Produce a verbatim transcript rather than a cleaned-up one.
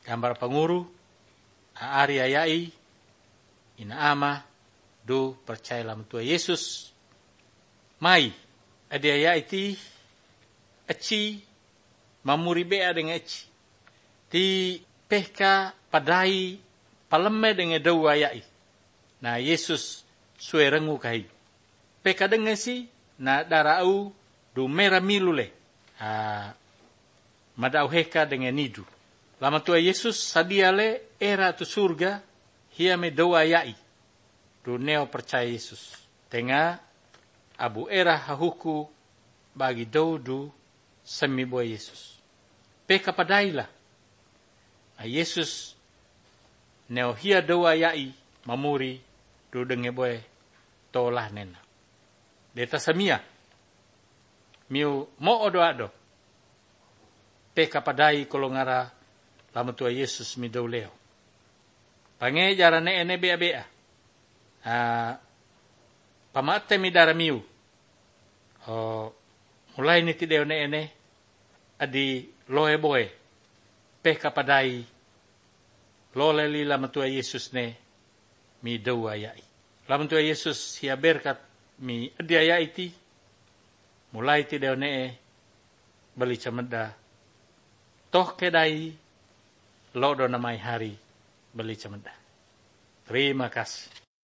gambar penguru, aari ayai, ina ama, do percaya lam tua Yesus. Mai, adi ayai ti, aci, mamuri bea dengan aci. Ti peka padai, paleme dengan dau ayai. Na Yesus sue rengu kai. Peka dengan si, na darau, do mera milule. Ha, madau heka dengan nidu. Lama tua Yesus sadiale era tu surga, hia me dau ayai. Do neo percaya Yesus. Tengah abu era hahuku bagi dau du semi boy Yesus. Peka padailah. A Yesus neo hia dau ayai mamuri do denge boy tolah nena. Deta samia. Miu mo odo ado. Peka padai kolongara lama tua Yesus mi dau leo. Pange jarane ene bea bea. Uh, pamate mi dara miu. Oh, mulai ni ti deo ne ene adi loe boe. Peka padai lole li lama tua Yesus ne mi dau ayai. Lama tua Yesus hia berkat mi adi ayai ti. Mulai ti deo ne e bali cameda. Toh kedai lodo namai hari bali cameda. Terima kasih.